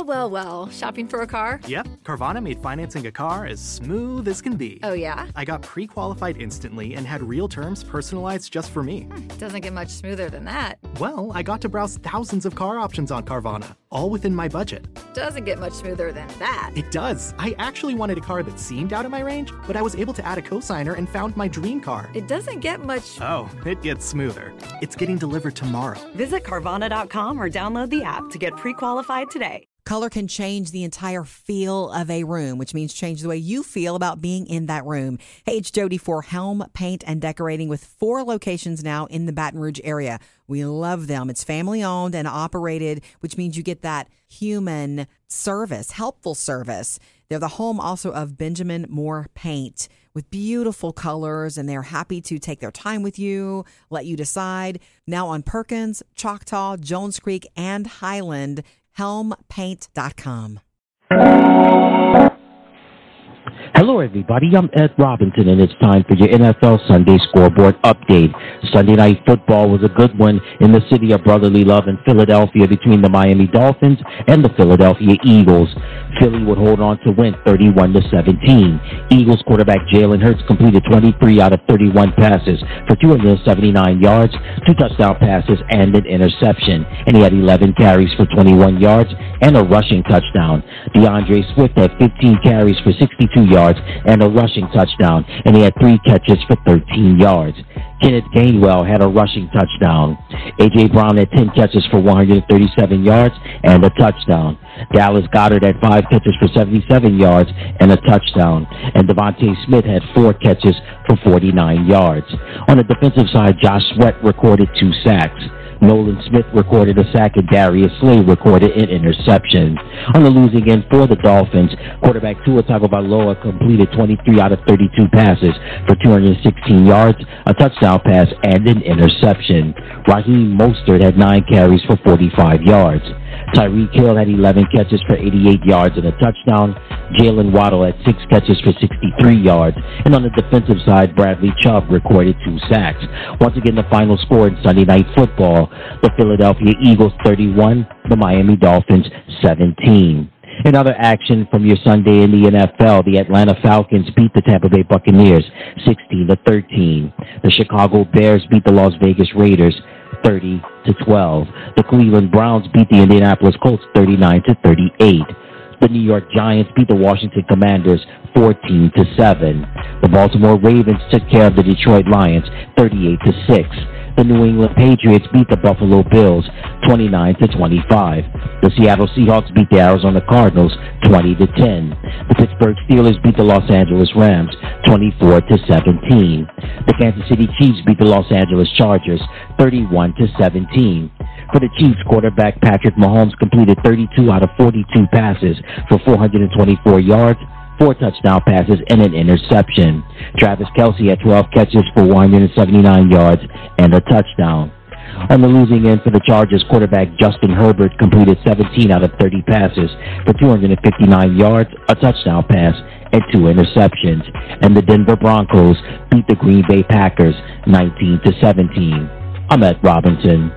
Well, shopping for a car? Yep, Carvana made financing a car as smooth as can be. Oh, yeah? I got pre-qualified instantly and had real terms personalized just for me. Doesn't get much smoother than that. Well, I got to browse thousands of car options on Carvana, all within my budget. Doesn't get much smoother than that. It does. I actually wanted a car that seemed out of my range, but I was able to add a cosigner and found my dream car. It doesn't get much... Oh, it gets smoother. It's getting delivered tomorrow. Visit Carvana.com or download the app to get pre-qualified today. Color can change the entire feel of a room, which means change the way you feel about being in that room. Hey, it's Jody for Helm Paint and Decorating with 4 locations now in the Baton Rouge area. We love them. It's family owned and operated, which means you get that human service, helpful service. They're the home also of Benjamin Moore Paint with beautiful colors, and they're happy to take their time with you, let you decide. Now on Perkins, Choctaw, Jones Creek, and Highland, helmpaint.com. Hello, everybody. I'm Ed Robinson, and it's time for your NFL Sunday Scoreboard update. Sunday Night Football was a good one in the city of brotherly love in Philadelphia between the Miami Dolphins and the Philadelphia Eagles. Philly would hold on to win 31-17. Eagles quarterback Jalen Hurts completed 23 out of 31 passes for 279 yards, 2 touchdown passes, and an interception. And he had 11 carries for 21 yards and a rushing touchdown. DeAndre Swift had 15 carries for 62 yards and a rushing touchdown, and he had 3 catches for 13 yards. Kenneth Gainwell had a rushing touchdown. A.J. Brown had 10 catches for 137 yards and a touchdown. Dallas Goedert had 5 catches for 77 yards and a touchdown. And Devontae Smith had 4 catches for 49 yards. On the defensive side, Josh Sweat recorded 2 sacks. Nolan Smith recorded a sack, and Darius Slay recorded an interception. On the losing end for the Dolphins, quarterback Tua Tagovailoa completed 23 out of 32 passes for 216 yards, a touchdown pass, and an interception. Raheem Mostert had 9 carries for 45 yards. Tyreek Hill had 11 catches for 88 yards and a touchdown. Jalen Waddle had 6 catches for 63 yards. And on the defensive side, Bradley Chubb recorded 2 sacks. Once again, the final score in Sunday Night Football, the Philadelphia Eagles 31, the Miami Dolphins 17. In other action from your Sunday in the NFL, the Atlanta Falcons beat the Tampa Bay Buccaneers 16-13. The Chicago Bears beat the Las Vegas Raiders 30-12. The Cleveland Browns beat the Indianapolis Colts 39-38. The New York Giants beat the Washington Commanders 14-7. The Baltimore Ravens took care of the Detroit Lions 38-6. The New England Patriots beat the Buffalo Bills 29-25. The Seattle Seahawks beat the Arizona Cardinals 20-10. The Pittsburgh Steelers beat the Los Angeles Rams 24-17. The Kansas City Chiefs beat the Los Angeles Chargers 31-17. For the Chiefs, quarterback Patrick Mahomes completed 32 out of 42 passes for 424 yards, 4 touchdown passes, and an interception. Travis Kelce had 12 catches for 179 yards and a touchdown. On the losing end for the Chargers, quarterback Justin Herbert completed 17 out of 30 passes for 259 yards, a touchdown pass, and 2 interceptions. And the Denver Broncos beat the Green Bay Packers 19-17. I'm Ed Robinson.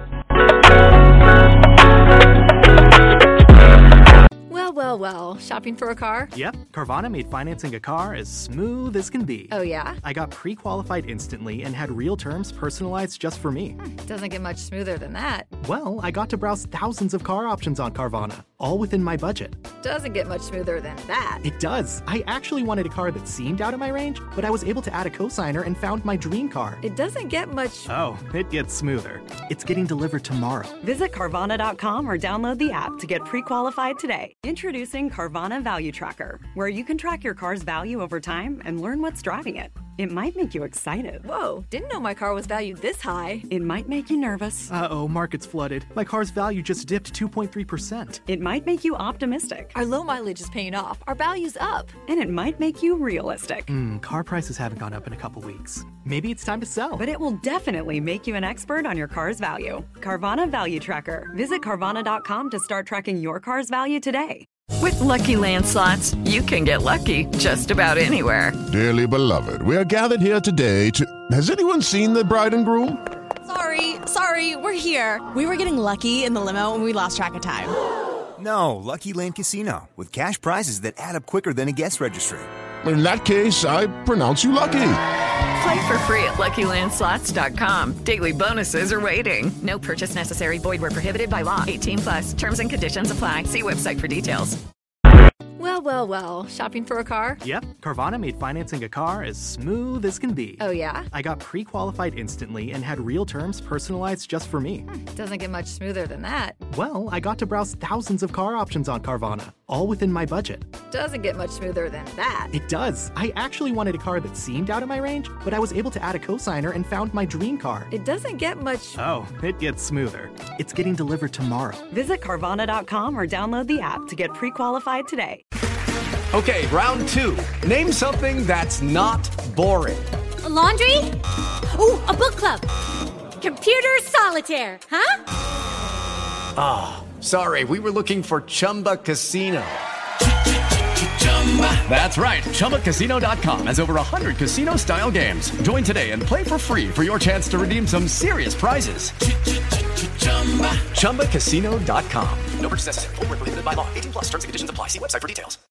Well, shopping for a car? Yep, Carvana made financing a car as smooth as can be. Oh, yeah? I got pre-qualified instantly and had real terms personalized just for me. Doesn't get much smoother than that. Well, I got to browse thousands of car options on Carvana, all within my budget. Doesn't get much smoother than that. It does. I actually wanted a car that seemed out of my range, but I was able to add a cosigner and found my dream car. It doesn't get much... Oh, it gets smoother. It's getting delivered tomorrow. Visit Carvana.com or download the app to get pre-qualified today. Introducing Carvana Value Tracker, where you can track your car's value over time and learn what's driving it. It might make you excited. Whoa, didn't know my car was valued this high. It might make you nervous. Uh-oh, market's flooded. My car's value just dipped 2.3%. It might make you optimistic. Our low mileage is paying off. Our value's up. And it might make you realistic. Car prices haven't gone up in a couple weeks. Maybe it's time to sell. But it will definitely make you an expert on your car's value. Carvana Value Tracker. Visit Carvana.com to start tracking your car's value today. With Lucky Land Slots, you can get lucky just about anywhere. Dearly beloved, we are gathered here today to... Has anyone seen the bride and groom? Sorry, we're here. We were getting lucky in the limo and we lost track of time. No, Lucky Land Casino, with cash prizes that add up quicker than a guest registry. In that case, I pronounce you lucky. Play for free at LuckyLandSlots.com. Daily bonuses are waiting. No purchase necessary. Void where prohibited by law. 18+. Terms and conditions apply. See website for details. Well. Shopping for a car? Yep, Carvana made financing a car as smooth as can be. Oh, yeah? I got pre-qualified instantly and had real terms personalized just for me. Doesn't get much smoother than that. Well, I got to browse thousands of car options on Carvana, all within my budget. Doesn't get much smoother than that. It does. I actually wanted a car that seemed out of my range, but I was able to add a cosigner and found my dream car. It doesn't get much... Oh, it gets smoother. It's getting delivered tomorrow. Visit Carvana.com or download the app to get pre-qualified today. Okay, round two. Name something that's not boring. A laundry? Ooh, a book club. Computer solitaire, huh? Ah, sorry, we were looking for Chumba Casino. That's right, ChumbaCasino.com has over 100 casino-style games. Join today and play for free for your chance to redeem some serious prizes. ChumbaCasino.com. No purchase necessary. Void where prohibited by law. 18+. Terms and conditions apply. See website for details.